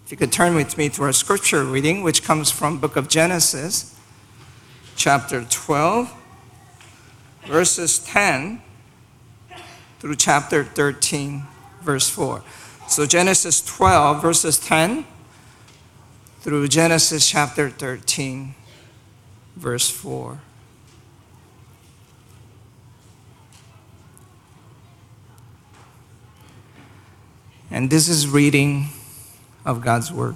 If you could turn with me to our scripture reading, which comes from book of Genesis, chapter 12, verses 10 through chapter 13, verse 4. So Genesis 12, verses 10 through Genesis chapter 13, verse 4. And this is reading of God's word.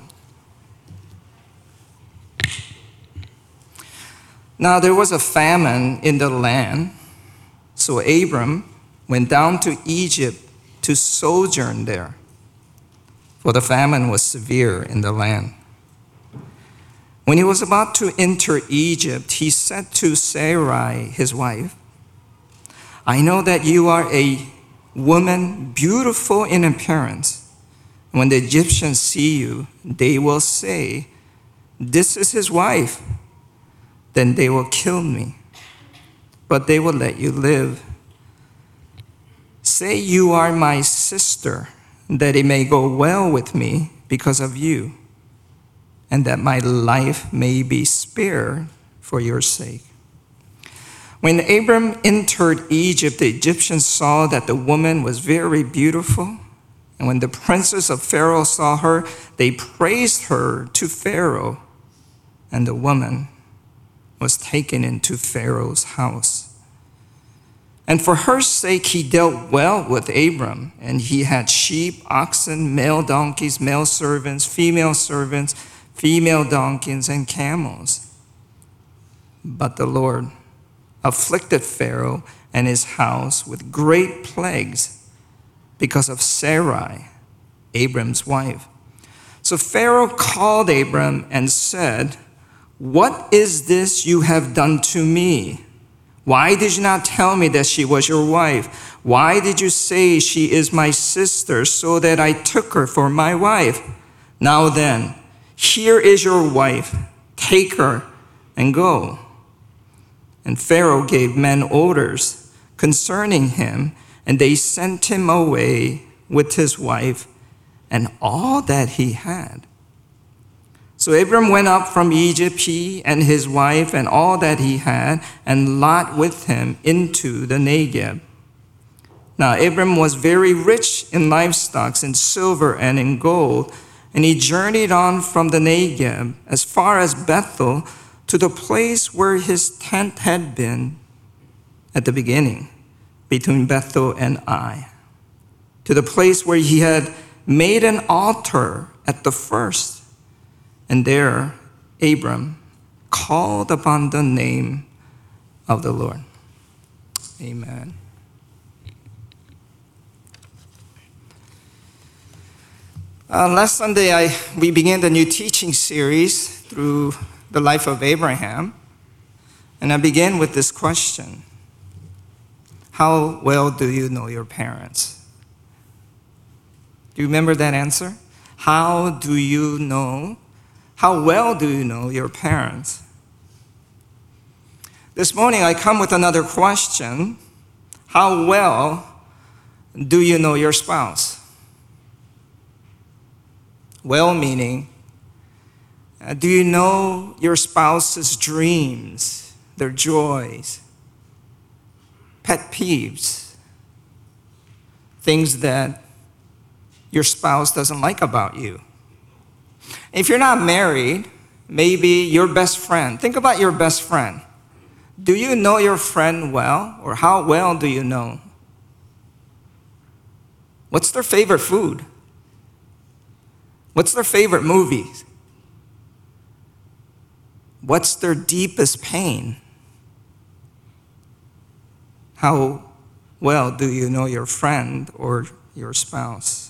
Now there was a famine in the land, so Abram went down to Egypt to sojourn there, for the famine was severe in the land. When he was about to enter Egypt, he said to Sarai, his wife, "I know that you are a woman beautiful in appearance. When the Egyptians see you, they will say, 'This is his wife.' Then they will kill me, but they will let you live. Say you are my sister, that it may go well with me because of you, and that my life may be spared for your sake." When Abram entered Egypt, the Egyptians saw that the woman was very beautiful. And when the princes of Pharaoh saw her, they praised her to Pharaoh. And the woman was taken into Pharaoh's house. And for her sake, he dealt well with Abram. And he had sheep, oxen, male donkeys, male servants, female donkeys, and camels. But the Lord afflicted Pharaoh and his house with great plagues because of Sarai, Abram's wife. So Pharaoh called Abram and said, "What is this you have done to me? Why did you not tell me that she was your wife? Why did you say she is my sister so that I took her for my wife? Now then, here is your wife. Take her and go." And Pharaoh gave men orders concerning him, and they sent him away with his wife and all that he had. So Abram went up from Egypt, he and his wife and all that he had, and Lot with him into the Negev. Now Abram was very rich in livestock, in silver and in gold, and he journeyed on from the Negev as far as Bethel, to the place where his tent had been at the beginning, between Bethel and Ai, to the place where he had made an altar at the first. And there Abram called upon the name of the Lord. Amen. Last Sunday, we began the new teaching series through the life of Abraham. And I began with this question: how well do you know your parents? Do you remember that answer? How well do you know your parents? This morning I come with another question: how well do you know your spouse? Well meaning, do you know your spouse's dreams, their joys, pet peeves, things that your spouse doesn't like about you? If you're not married, maybe your best friend. Think about your best friend. Do you know your friend well, or how well do you know? What's their favorite food? What's their favorite movies? What's their deepest pain? How well do you know your friend or your spouse?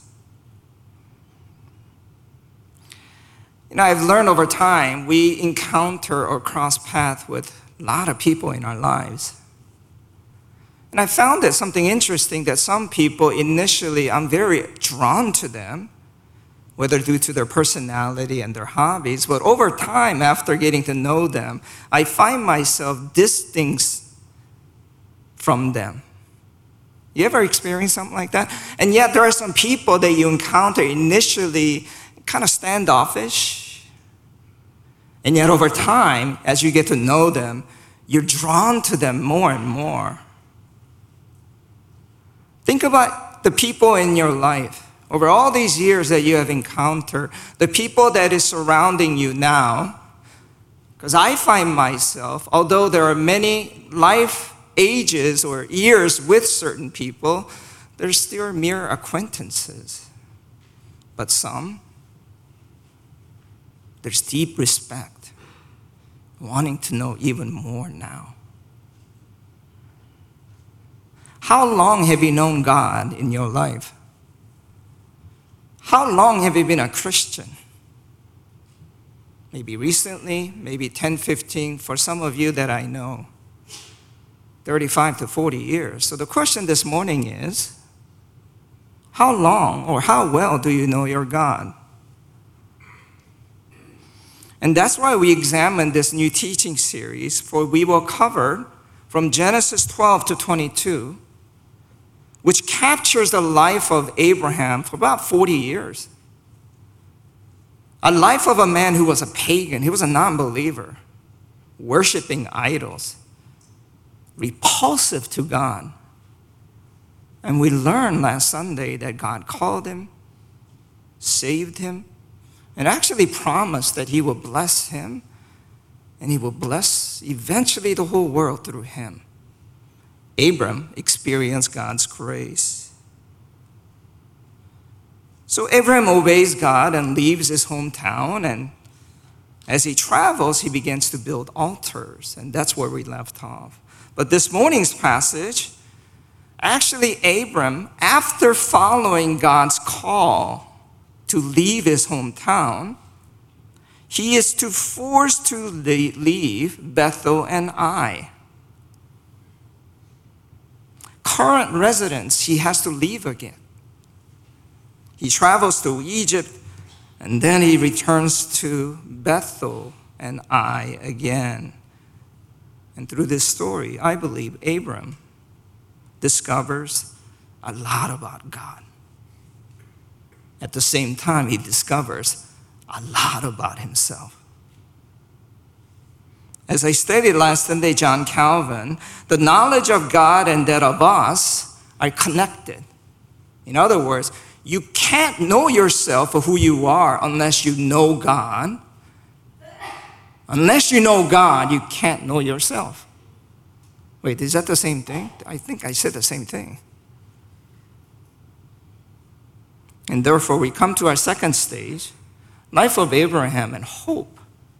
I've learned over time, we encounter or cross paths with a lot of people in our lives. And I found that something interesting, that some people initially, I'm very drawn to them, whether due to their personality and their hobbies, but over time, after getting to know them, I find myself distinct from them. You ever experience something like that? And yet there are some people that you encounter initially kind of standoffish. And yet over time, as you get to know them, you're drawn to them more and more. Think about the people in your life. Over all these years that you have encountered, the people that is surrounding you now, because I find myself, although there are many life ages or years with certain people, they're still mere acquaintances. But some, there's deep respect, wanting to know even more now. How long have you known God in your life? How long have you been a Christian? Maybe recently, maybe 10, 15, for some of you that I know, 35 to 40 years. So the question this morning is, how long or how well do you know your God? And that's why we examine this new teaching series, for we will cover from Genesis 12 to 22, which captures the life of Abraham for about 40 years. A life of a man who was a pagan, he was a non-believer, worshiping idols, repulsive to God. And we learned last Sunday that God called him, saved him, and actually promised that he will bless him, and he will bless eventually the whole world through him. Abram experienced God's grace. So Abraham obeys God and leaves his hometown, and as he travels, he begins to build altars, and that's where we left off. But this morning's passage, actually Abram, after following God's call to leave his hometown, he is forced to leave Bethel and Ai. Current residence, he has to leave again. He travels to Egypt, and then he returns to Bethel and Ai again. And through this story, I believe Abram discovers a lot about God. At the same time, he discovers a lot about himself. As I studied last Sunday, John Calvin, the knowledge of God and that of us are connected. In other words, you can't know yourself for who you are unless you know God. Unless you know God, you can't know yourself. Wait, is that the same thing? I think I said the same thing. And therefore, we come to our second stage, life of Abraham and hope.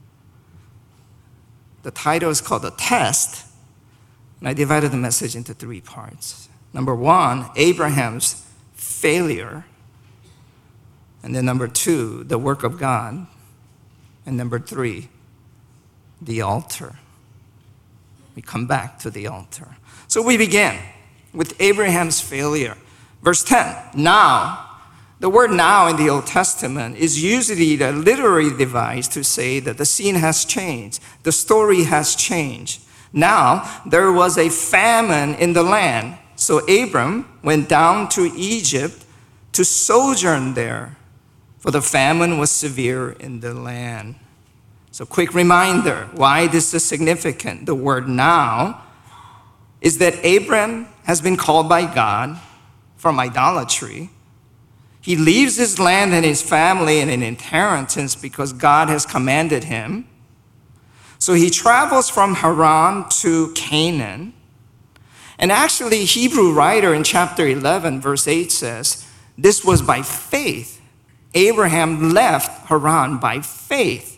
The title is called The Test, and I divided the message into 3 parts. Number 1, Abraham's failure. And then number 2, the work of God. And number 3, the altar. We come back to the altar. So we begin with Abraham's failure. Verse 10, now. The word now in the Old Testament is usually the literary device to say that the scene has changed. The story has changed. Now, there was a famine in the land. So Abram went down to Egypt to sojourn there, for the famine was severe in the land. So quick reminder why this is significant. The word now is that Abram has been called by God from idolatry. He leaves his land and his family and an inheritance because God has commanded him. So he travels from Haran to Canaan. And actually, Hebrew writer in chapter 11, verse 8 says, this was by faith. Abraham left Haran by faith.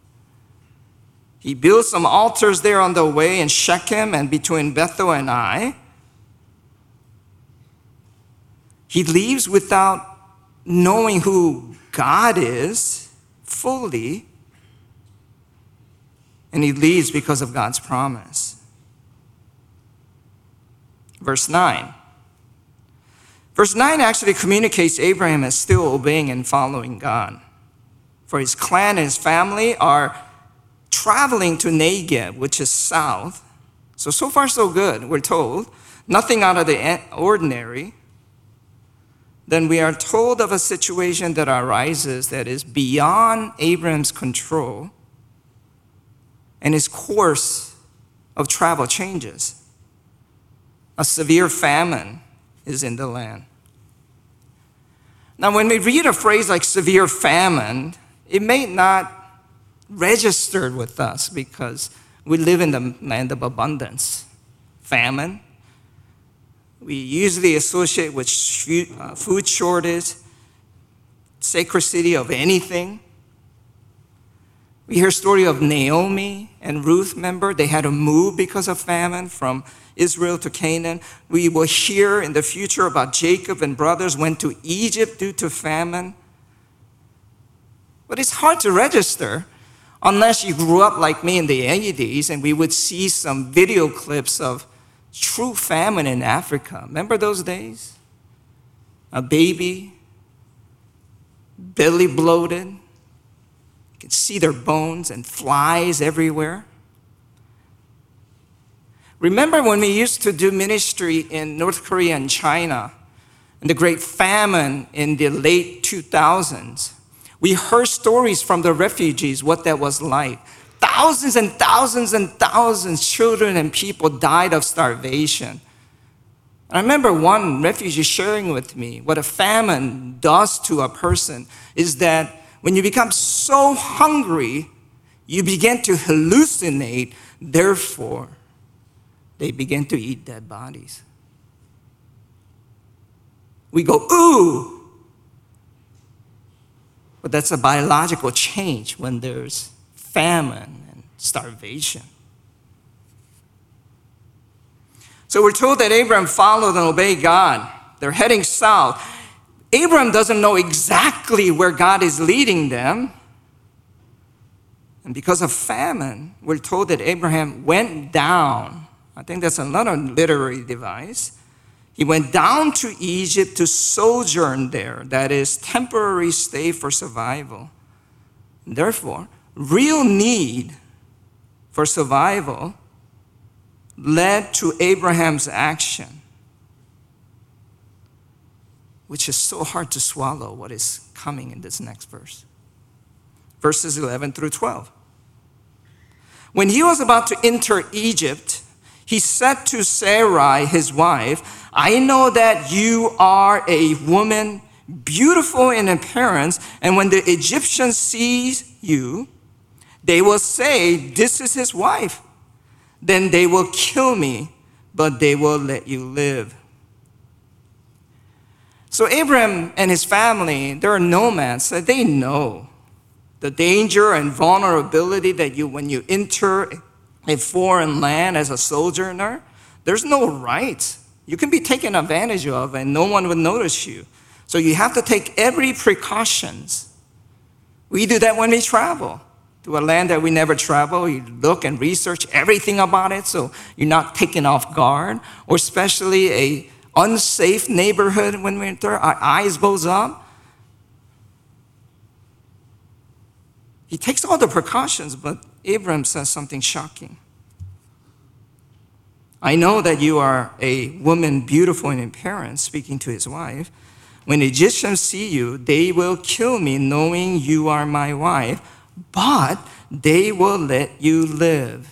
He built some altars there on the way in Shechem and between Bethel and Ai. He leaves without knowing who God is fully, and he leaves because of God's promise. Verse 9. Verse 9 actually communicates Abraham is still obeying and following God. For his clan and his family are traveling to Negev, which is south. So far so good, we're told. Nothing out of the ordinary. then we are told of a situation that arises that is beyond Abraham's control, and his course of travel changes. A severe famine is in the land. Now, when we read a phrase like severe famine, it may not register with us because we live in the land of abundance. Famine, we usually associate with food shortage, scarcity of anything. We hear a story of Naomi and Ruth, remember? They had to move because of famine from Israel to Canaan. We will hear in the future about Jacob and brothers went to Egypt due to famine. But it's hard to register unless you grew up like me in the 80s and we would see some video clips of true famine in Africa. Remember those days? A baby, belly bloated. You can see their bones and flies everywhere. Remember when we used to do ministry in North Korea and China, in the Great Famine in the late 2000s? We heard stories from the refugees, what that was like. Thousands and thousands and thousands, children and people died of starvation. I remember one refugee sharing with me what a famine does to a person is that when you become so hungry, you begin to hallucinate, therefore, they begin to eat dead bodies. We go, ooh! But that's a biological change when there's famine and starvation. So we're told that Abraham followed and obeyed God. They're heading south. Abraham doesn't know exactly where God is leading them. And because of famine, we're told that Abraham went down. I think that's another literary device. He went down to Egypt to sojourn there. That is, temporary stay for survival. Therefore, real need for survival led to Abraham's action, which is so hard to swallow what is coming in this next verse. Verses 11 through 12. When he was about to enter Egypt, he said to Sarai, his wife, I know that you are a woman beautiful in appearance, and when the Egyptians see you, they will say, this is his wife. Then they will kill me, but they will let you live. So Abraham and his family, they're nomads. So they know the danger and vulnerability that when you enter a foreign land as a sojourner, there's no rights. You can be taken advantage of and no one will notice you. So you have to take every precautions. We do that when we travel to a land that we never travel. You look and research everything about it so you're not taken off guard. Or especially a unsafe neighborhood when we enter, our eyes goes up. He takes all the precautions, but Abraham says something shocking. I know that you are a woman beautiful in appearance, speaking to his wife. When the Egyptians see you, they will kill me, knowing you are my wife, but they will let you live.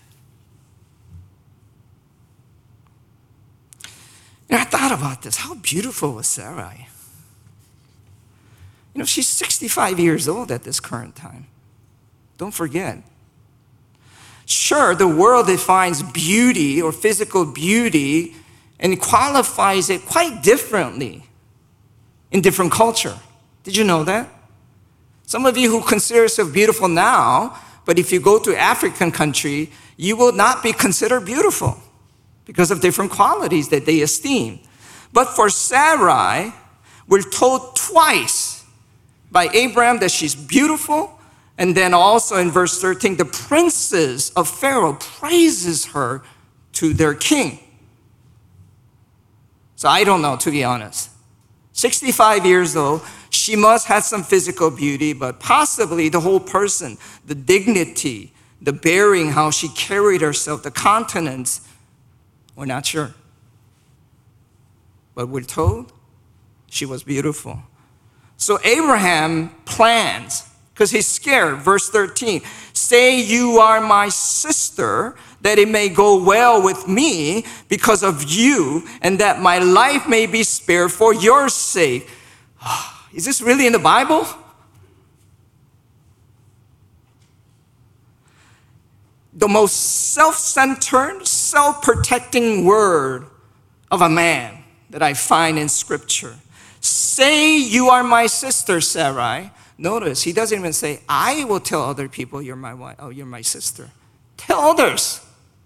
I thought about this. How beautiful was Sarai? She's 65 years old at this current time. Don't forget. Sure, the world defines beauty or physical beauty and qualifies it quite differently in different culture. Did you know that? Some of you who consider yourself beautiful now, but if you go to African country, you will not be considered beautiful because of different qualities that they esteem. But for Sarai, we're told twice by Abraham that she's beautiful, and then also in verse 13, the princes of Pharaoh praises her to their king. So I don't know, to be honest. 65 years old, she must have some physical beauty, but possibly the whole person, the dignity, the bearing, how she carried herself, the countenance, we're not sure. But we're told She was beautiful. So Abraham plans, because he's scared. Verse 13, say you are my sister, that it may go well with me because of you, and that my life may be spared for your sake. Is this really in the Bible? The most self-centered, self-protecting word of a man that I find in Scripture. Say you are my sister, Sarai. Notice, he doesn't even say, I will tell other people you're my wife. Oh, you're my sister. Tell others.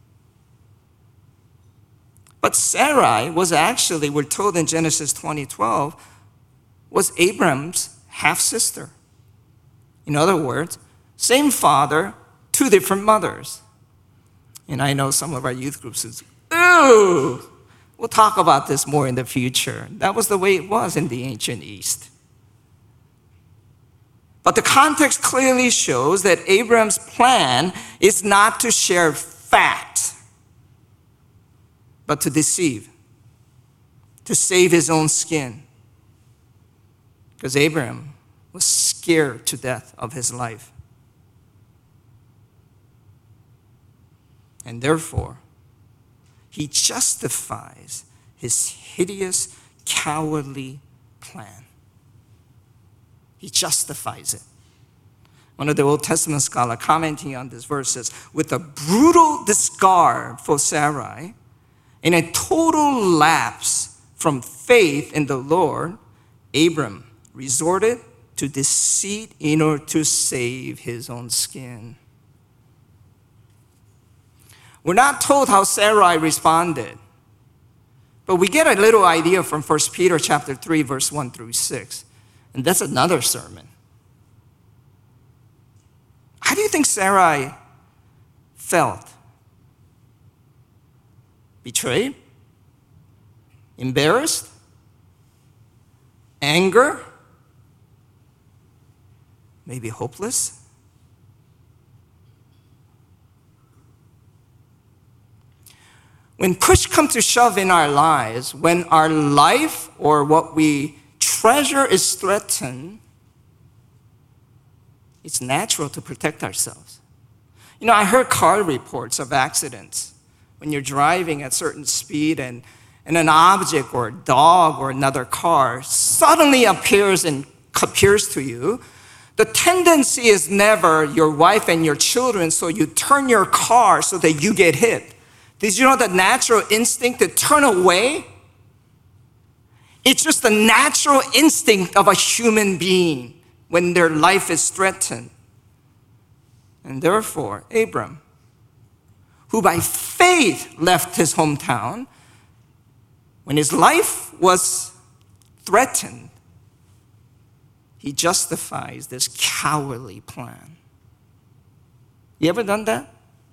But Sarai was actually, we're told in Genesis 20:12, was Abram's half-sister. In other words, same father, two different mothers. And I know some of our youth groups says, ooh, we'll talk about this more in the future. That was the way it was in the ancient East. But the context clearly shows that Abraham's plan is not to share facts, but to deceive, to save his own skin. Because Abraham was scared to death of his life. And therefore, he justifies his hideous, cowardly plan. He justifies it. One of the Old Testament scholars commenting on this verse says, with a brutal discard for Sarai and a total lapse from faith in the Lord, Abram resorted to deceit in order to save his own skin. We're not told how Sarai responded, but we get a little idea from 1 Peter chapter 3, verse 1 through 6. And that's another sermon. How do you think Sarai felt? Betrayed? Embarrassed? Anger? Maybe hopeless? When push comes to shove in our lives, when our life or what we treasure is threatened, it's natural to protect ourselves. You know, I heard car reports of accidents when you're driving at certain speed and an object or a dog or another car suddenly appears to you. The tendency is never your wife and your children, so you turn your car so that you get hit. Did you know the natural instinct to turn away? It's just the natural instinct of a human being when their life is threatened. And therefore, Abram, who by faith left his hometown, when his life was threatened, he justifies this cowardly plan. You ever done that?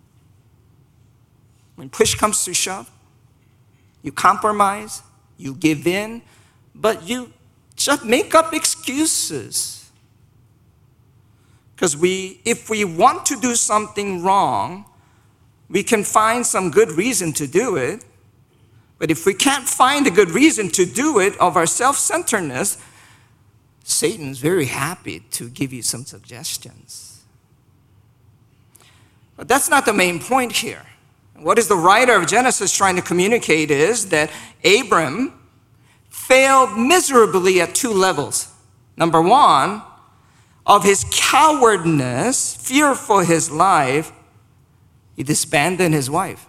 When push comes to shove, you compromise, you give in, but you just make up excuses. Because if we want to do something wrong, we can find some good reason to do it. But if we can't find a good reason to do it of our self-centeredness, Satan's very happy to give you some suggestions. But that's not the main point here. What is the writer of Genesis trying to communicate is that Abram failed miserably at two levels. Number one, of his cowardness, fear for his life, he disbanded his wife.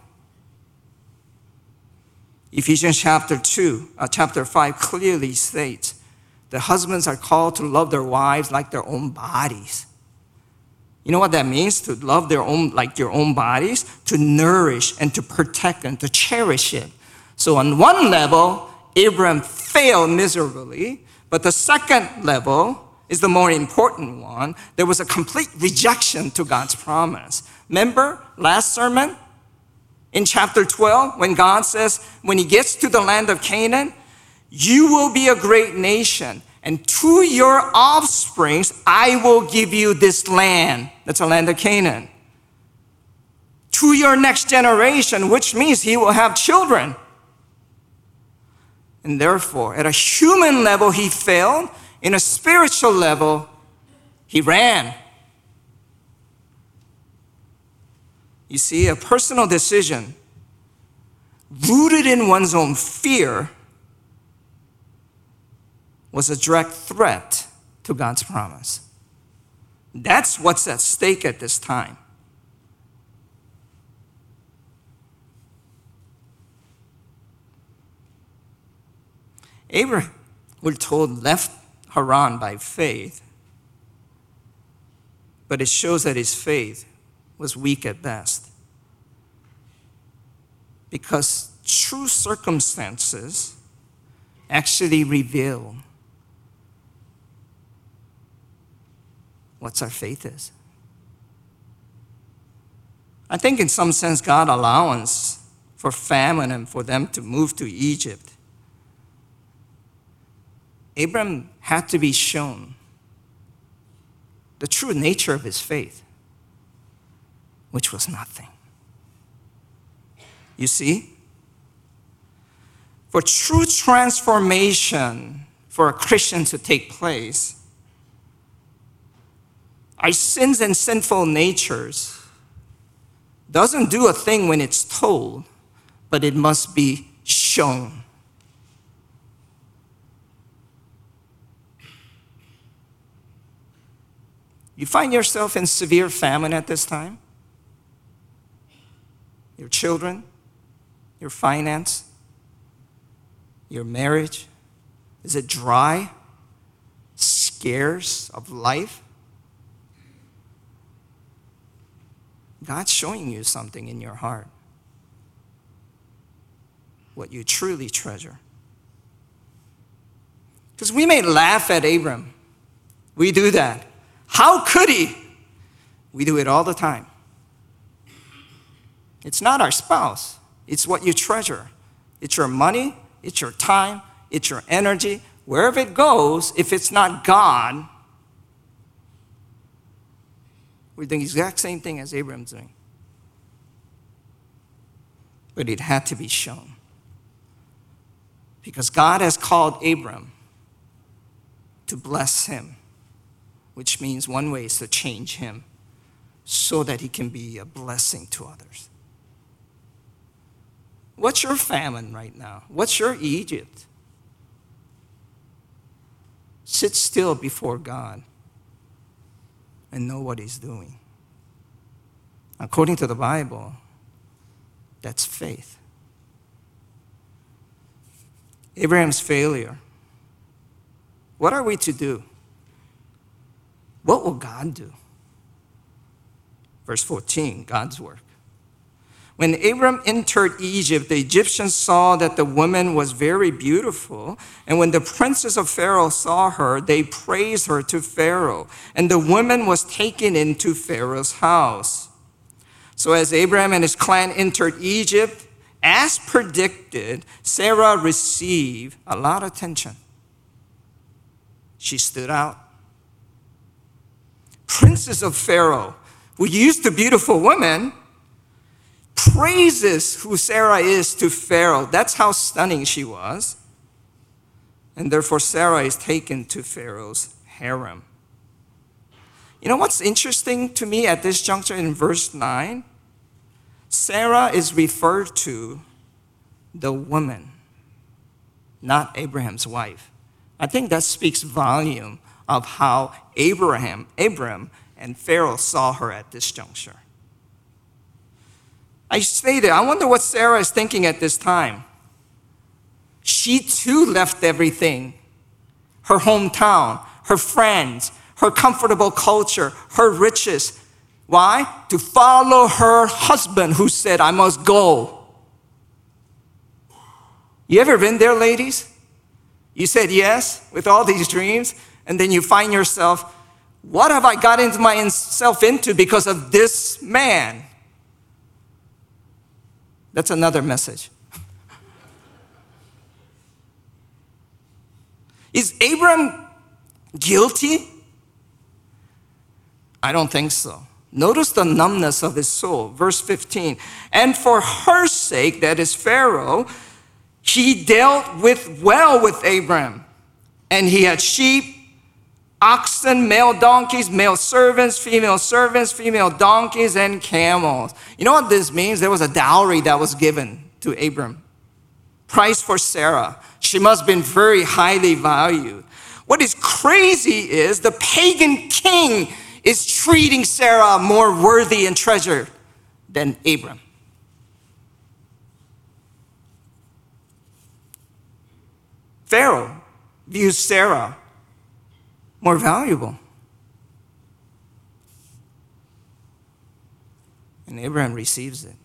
Ephesians chapter 5 clearly states that husbands are called to love their wives like their own bodies. You know what that means? To love their own like your own bodies, to nourish and to protect and to cherish it. So on one level, Abram failed miserably, but the second level is the more important one. There was a complete rejection to God's promise. Remember last sermon in chapter 12 when God says, when he gets to the land of Canaan, you will be a great nation, and to your offspring I will give you this land. That's the land of Canaan. To your next generation, which means he will have children. And therefore, at a human level, he failed. In a spiritual level, he ran. You see, a personal decision rooted in one's own fear was a direct threat to God's promise. That's what's at stake at this time. Abraham, we're told, left Haran by faith, but it shows that his faith was weak at best. Because true circumstances actually reveal what our faith is. I think in some sense God allowance for famine and for them to move to Egypt. Abraham had to be shown the true nature of his faith, which was nothing. You see, for true transformation for a Christian to take place, our sins and sinful natures doesn't do a thing when it's told, but it must be shown. You find yourself in severe famine at this time? Your children, your finance, your marriage, is it dry, scarce of life? God's showing you something in your heart, what you truly treasure. Because we may laugh at Abram. We do that. How could he? We do it all the time. It's not our spouse. It's what you treasure. It's your money. It's your time. It's your energy. Wherever it goes, if it's not God, we're doing the exact same thing as Abraham's doing. But it had to be shown. Because God has called Abram to bless him, which means one way is to change him so that he can be a blessing to others. What's your famine right now? What's your Egypt? Sit still before God and know what he's doing. According to the Bible, that's faith. Abraham's failure. What are we to do? What will God do? Verse 14, God's work. When Abram entered Egypt, the Egyptians saw that the woman was very beautiful. And when the princes of Pharaoh saw her, they praised her to Pharaoh. And the woman was taken into Pharaoh's house. So as Abraham and his clan entered Egypt, as predicted, Sarah received a lot of attention. She stood out. Princes of Pharaoh, who used to beautiful women, praises who Sarah is to Pharaoh. That's how stunning she was. And therefore, Sarah is taken to Pharaoh's harem. You know what's interesting to me at this juncture in verse 9? Sarah is referred to the woman, not Abraham's wife. I think that speaks volume of how Abram and Pharaoh saw her at this juncture. I stated, I wonder what Sarah is thinking at this time. She too left everything. Her hometown, her friends, her comfortable culture, her riches. Why? To follow her husband who said, I must go. You ever been there, ladies? You said yes with all these dreams, and then you find yourself, what have I got into myself into because of this man? That's another message. Is Abram guilty? I don't think so. Notice the numbness of his soul. Verse 15. And for her sake, that is Pharaoh, He dealt well with Abram, and he had sheep, oxen, male donkeys, male servants, female donkeys, and camels. You know what this means? There was a dowry that was given to Abram. Price for Sarah. She must have been very highly valued. What is crazy is the pagan king is treating Sarah more worthy and treasured than Abram. Pharaoh views Sarah more valuable. And Abraham receives it.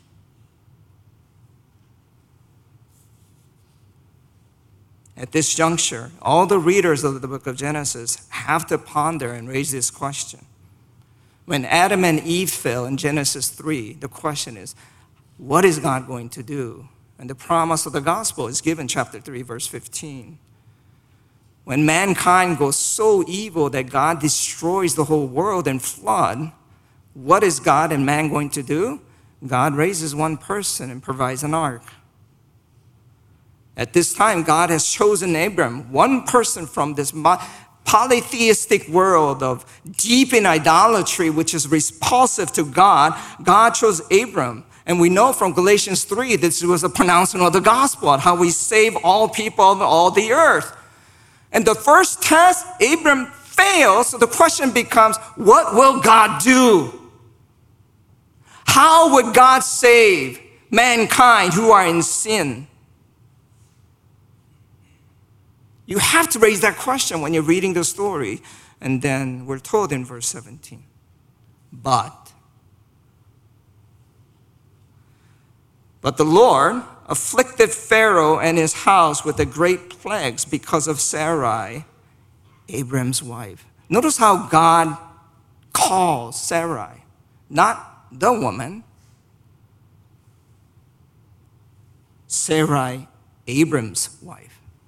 At this juncture, all the readers of the book of Genesis have to ponder and raise this question. When Adam and Eve fell in Genesis 3, the question is, what is God going to do? And the promise of the gospel is given chapter 3, verse 15. When mankind goes so evil that God destroys the whole world in flood, what is God and man going to do? God raises one person and provides an ark. At this time, God has chosen Abram, one person from this polytheistic world of deep in idolatry, which is repulsive to God. God chose Abram. And we know from Galatians 3, this was a pronouncement of the gospel, how we save all people of all the earth. And the first test, Abram fails. So the question becomes, what will God do? How would God save mankind who are in sin? You have to raise that question when you're reading the story. And then we're told in verse 17, But the Lord afflicted Pharaoh and his house with the great plagues because of Sarai, Abram's wife. Notice how God calls Sarai, not the woman, Sarai, Abram's wife.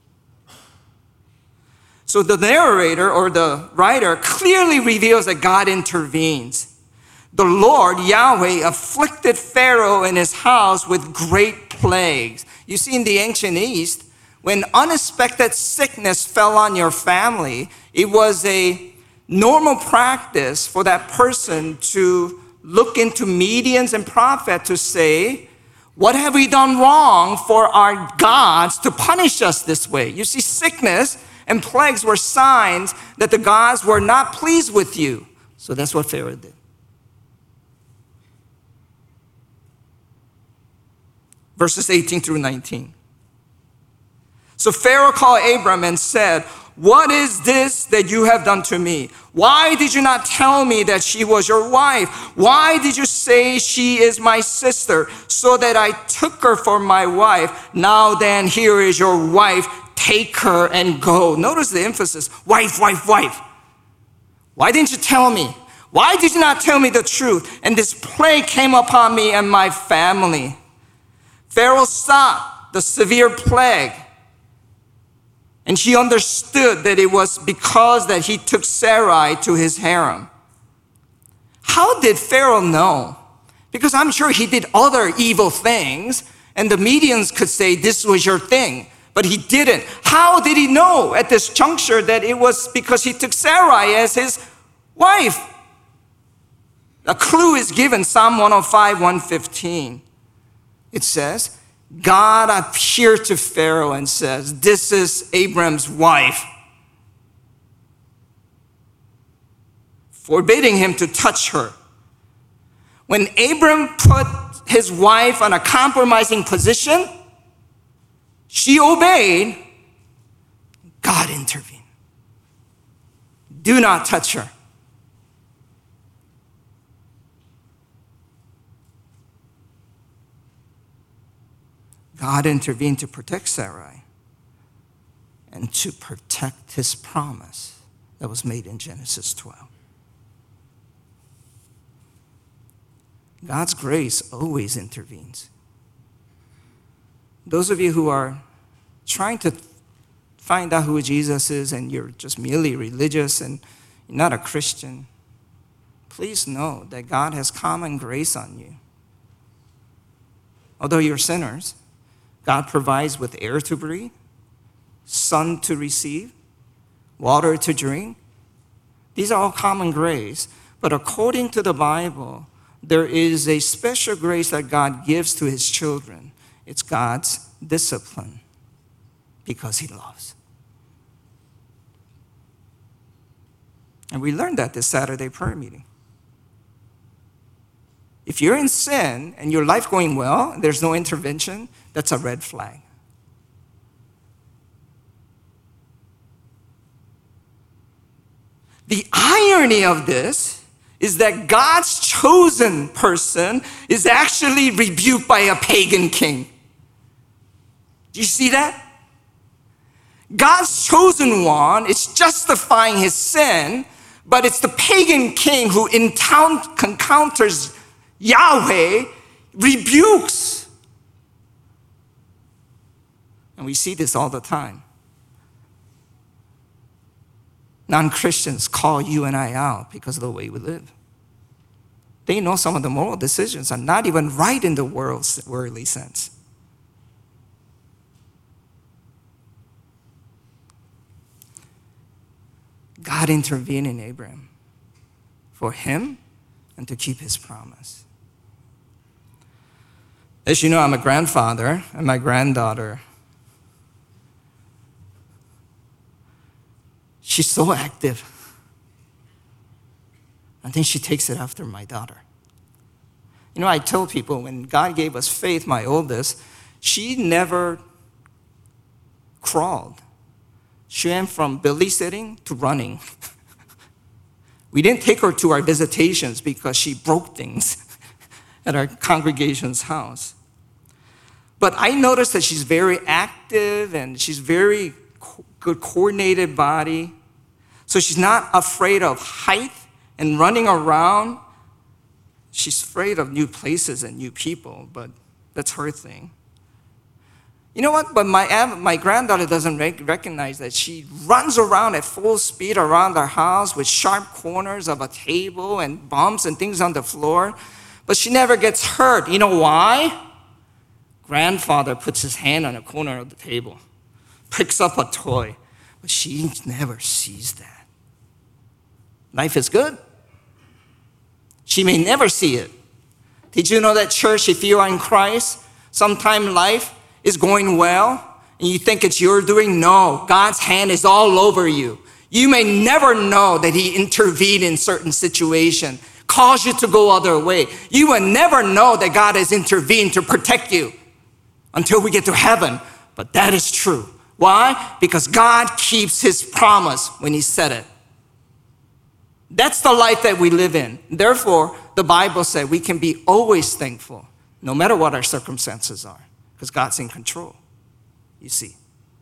So the narrator or the writer clearly reveals that God intervenes. The Lord, Yahweh, afflicted Pharaoh and his house with great plagues. You see, in the ancient East, when unexpected sickness fell on your family, it was a normal practice for that person to look into mediums and prophets to say, what have we done wrong for our gods to punish us this way? You see, sickness and plagues were signs that the gods were not pleased with you. So that's what Pharaoh did. Verses 18 through 19. So Pharaoh called Abram and said, what is this that you have done to me? Why did you not tell me that she was your wife? Why did you say she is my sister, so that I took her for my wife? Now then, here is your wife. Take her and go. Notice the emphasis. Wife, wife, wife. Why didn't you tell me? Why did you not tell me the truth? And this plague came upon me and my family. Pharaoh saw the severe plague, and she understood that it was because that he took Sarai to his harem. How did Pharaoh know? Because I'm sure he did other evil things, and the medians could say this was your thing, but he didn't. How did he know at this juncture that it was because he took Sarai as his wife? A clue is given, Psalm 105, 115. It says, God appeared to Pharaoh and says, this is Abram's wife, forbidding him to touch her. When Abram put his wife on a compromising position, she obeyed, God intervened. Do not touch her. God intervened to protect Sarai and to protect his promise that was made in Genesis 12. God's grace always intervenes. Those of you who are trying to find out who Jesus is and you're just merely religious and you're not a Christian, please know that God has common grace on you. Although you're sinners, God provides with air to breathe, sun to receive, water to drink. These are all common grace. But according to the Bible, there is a special grace that God gives to his children. It's God's discipline because he loves. And we learned that this Saturday prayer meeting. If you're in sin and your life going well, and there's no intervention, that's a red flag. The irony of this is that God's chosen person is actually rebuked by a pagan king. Do you see that? God's chosen one is justifying his sin, but it's the pagan king who encounters Yahweh, rebukes. And we see this all the time. Non-Christians call you and I out because of the way we live. They know some of the moral decisions are not even right in the worldly sense. God intervened in Abraham for him and to keep his promise. As you know, I'm a grandfather, and my granddaughter, she's so active. I think she takes it after my daughter. You know, I tell people when God gave us Faith, my oldest, she never crawled. She went from belly sitting to running. We didn't take her to our visitations because she broke things at our congregation's house. But I noticed that she's very active and she's very good coordinated body. So she's not afraid of height and running around. She's afraid of new places and new people, but that's her thing. You know what? But my granddaughter doesn't recognize that she runs around at full speed around our house with sharp corners of a table and bumps and things on the floor. But she never gets hurt. You know why? Grandfather puts his hand on a corner of the table, picks up a toy, but she never sees that. Life is good. She may never see it. Did you know that, church, if you are in Christ, sometime life is going well and you think it's your doing? No, God's hand is all over you. You may never know that he intervened in certain situation, caused you to go other way. You will never know that God has intervened to protect you until we get to heaven. But that is true. Why? Because God keeps his promise when he said it. That's the life that we live in. Therefore, the Bible said we can be always thankful, no matter what our circumstances are, because God's in control, you see.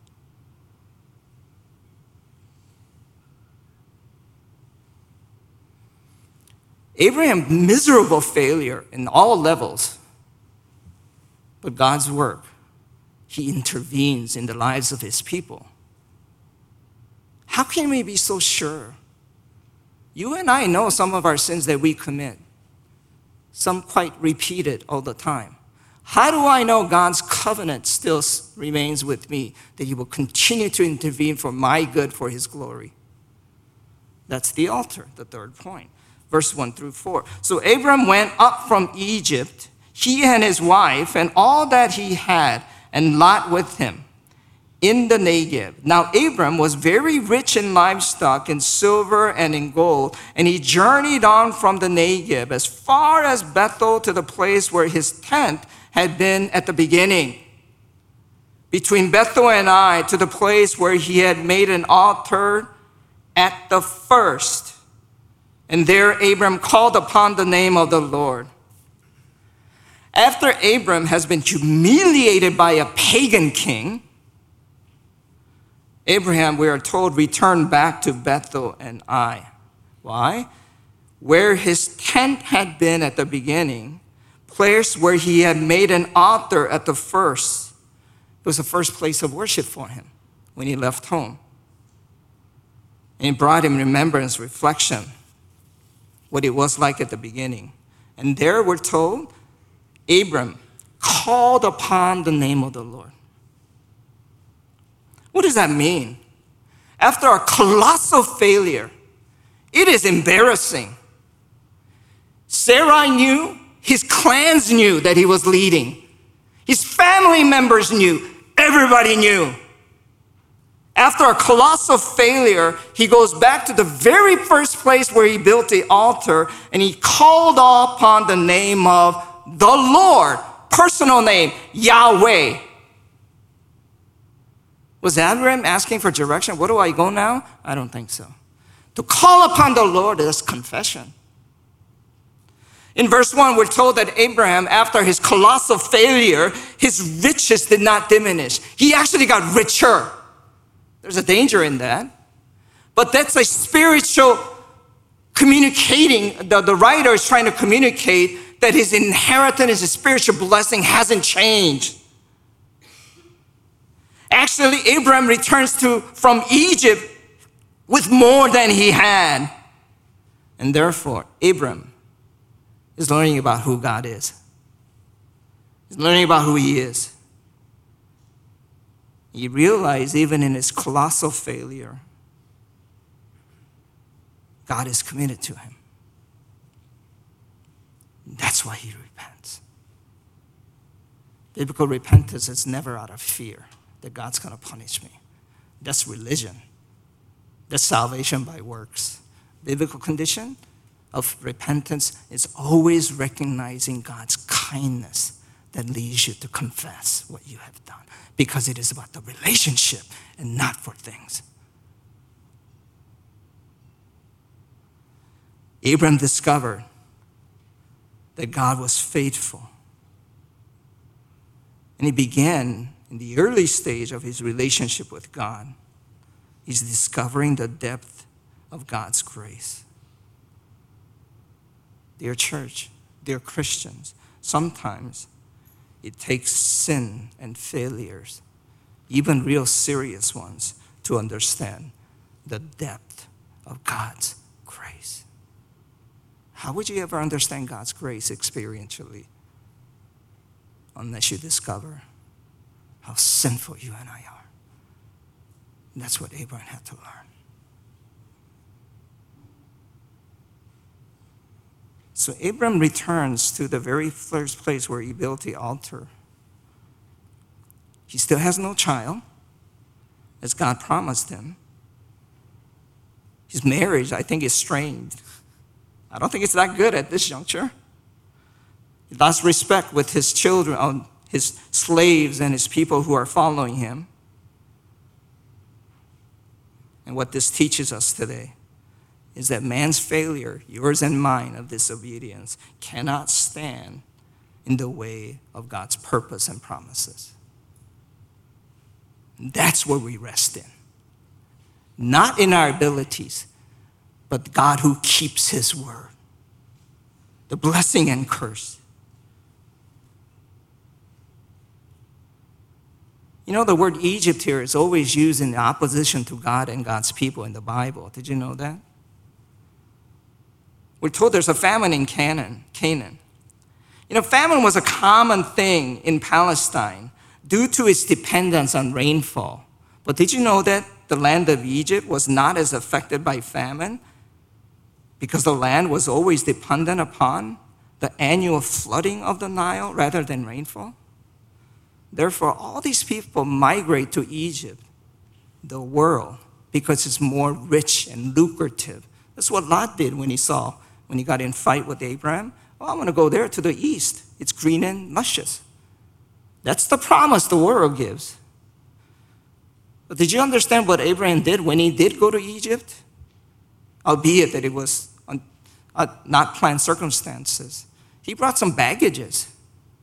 Abraham's miserable failure in all levels, but God's work, he intervenes in the lives of his people. How can we be so sure? You and I know some of our sins that we commit, some quite repeated all the time. How do I know God's covenant still remains with me, that he will continue to intervene for my good, for his glory? That's the altar, the third point. Verse 1-4. So Abram went up from Egypt, he and his wife, and all that he had, and Lot with him, in the Negev. Now Abram was very rich in livestock, in silver and in gold, and he journeyed on from the Negev as far as Bethel, to the place where his tent had been at the beginning. Between Bethel and Ai, to the place where he had made an altar at the first. And there Abram called upon the name of the Lord. After Abram has been humiliated by a pagan king, Abraham, we are told, returned back to Bethel and Ai. Why? Where his tent had been at the beginning, place where he had made an altar at the first. It was the first place of worship for him when he left home. And it brought him remembrance, reflection, what it was like at the beginning. And there we're told, Abram called upon the name of the Lord. What does that mean? After a colossal failure, it is embarrassing. Sarai knew, his clans knew that he was leading. His family members knew, everybody knew. After a colossal failure, he goes back to the very first place where he built the altar, and he called upon the name of the Lord, personal name, Yahweh. Was Abraham asking for direction? Where do I go now? I don't think so. To call upon the Lord is confession. In verse 1, we're told that Abraham, after his colossal failure, his riches did not diminish. He actually got richer. There's a danger in that. But that's a spiritual communicating. The writer is trying to communicate that his inheritance, his spiritual blessing hasn't changed. Actually, Abraham returns from Egypt with more than he had. And therefore, Abraham is learning about who God is. He's learning about who he is. He realized even in his colossal failure, God is committed to him. That's why he repents. Biblical repentance is never out of fear that God's going to punish me. That's religion. That's salvation by works. Biblical condition of repentance is always recognizing God's kindness that leads you to confess what you have done, because it is about the relationship and not for things. Abraham discovered that God was faithful. And he began in the early stage of his relationship with God. He's discovering the depth of God's grace. Dear church, dear Christians, sometimes it takes sin and failures, even real serious ones, to understand the depth of God's grace. How would you ever understand God's grace experientially unless you discover how sinful you and I are? And that's what Abraham had to learn. So Abram returns to the very first place where he built the altar. He still has no child, as God promised him. His marriage, I think, is strained. I don't think it's that good at this juncture. He lost respect with his children, his slaves, and his people who are following him. And what this teaches us today is that man's failure, yours and mine, of disobedience cannot stand in the way of God's purpose and promises. That's where we rest in. Not in our abilities, but God who keeps his word. The blessing and curse. You know, the word Egypt here is always used in opposition to God and God's people in the Bible. Did you know that? We're told there's a famine in Canaan. You know, famine was a common thing in Palestine due to its dependence on rainfall. But did you know that the land of Egypt was not as affected by famine because the land was always dependent upon the annual flooding of the Nile rather than rainfall? Therefore, all these people migrate to Egypt, the world, because it's more rich and lucrative. That's what Lot did when he got in fight with Abraham. Oh, I'm going to go there to the east. It's green and luscious. That's the promise the world gives. But did you understand what Abraham did when he did go to Egypt? Albeit that it was not planned circumstances. He brought some baggages.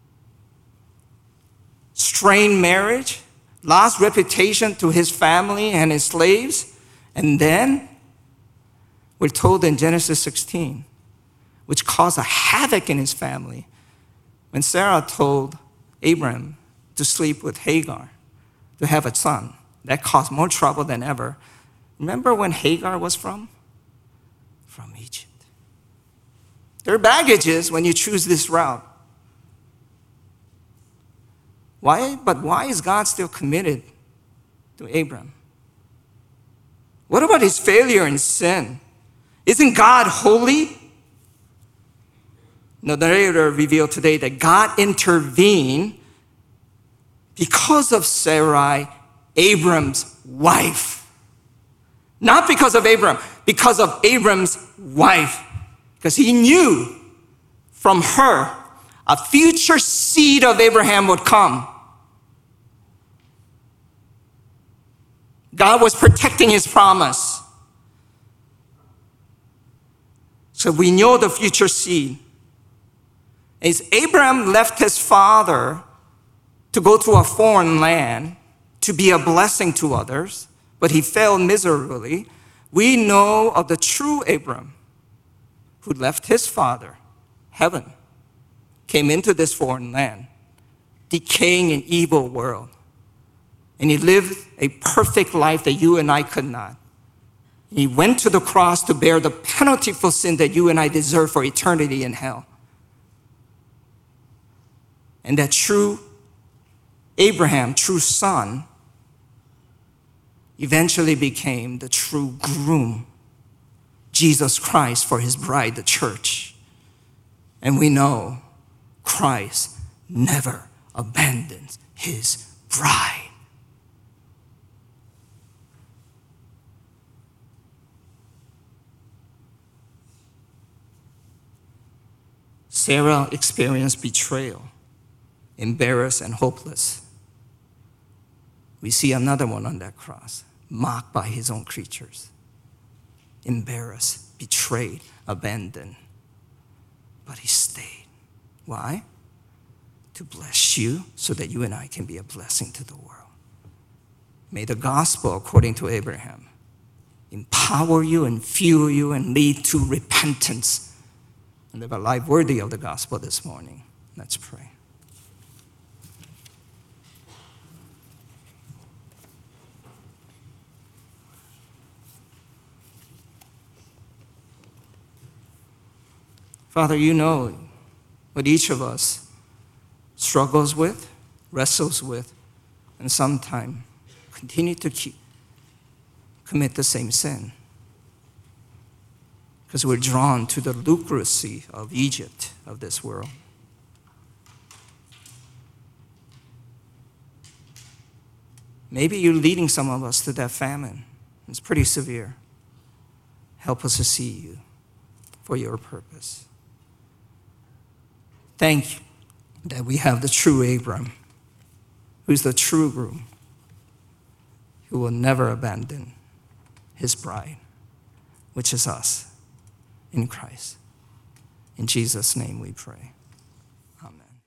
Strained marriage, lost reputation to his family and his slaves, and then we're told in Genesis 16, which caused a havoc in his family, when Sarah told Abraham to sleep with Hagar, to have a son. That caused more trouble than ever. Remember when Hagar was from? From Egypt. There are baggages when you choose this route. Why is God still committed to Abram? What about his failure in sin? Isn't God holy? The narrator revealed today that God intervened because of Sarai, Abram's wife. Not because of Abram, because of Abram's wife. Because he knew from her a future seed of Abraham would come. God was protecting his promise. So we know the future seed. As Abraham left his father to go to a foreign land to be a blessing to others, but he failed miserably, we know of the true Abram who left his father, heaven, came into this foreign land, decaying and evil world. And he lived a perfect life that you and I could not. He went to the cross to bear the penalty for sin that you and I deserve for eternity in hell. And that true Abraham, true son, eventually became the true groom, Jesus Christ, for his bride, the church. And we know Christ never abandons his bride. Sarah experienced betrayal, embarrassed and hopeless. We see another one on that cross, mocked by his own creatures, embarrassed, betrayed, abandoned. But he stayed. Why? To bless you so that you and I can be a blessing to the world. May the gospel, according to Abraham, empower you and fuel you and lead to repentance and live a life worthy of the gospel this morning. Let's pray. Father, you know what each of us struggles with, wrestles with, and sometimes continue to commit the same sin. Because we're drawn to the lucracy of Egypt, of this world. Maybe you're leading some of us to that famine. It's pretty severe. Help us to see you for your purpose. Thank you that we have the true Abram, who's the true groom, who will never abandon his bride, which is us in Christ. In Jesus' name we pray. Amen.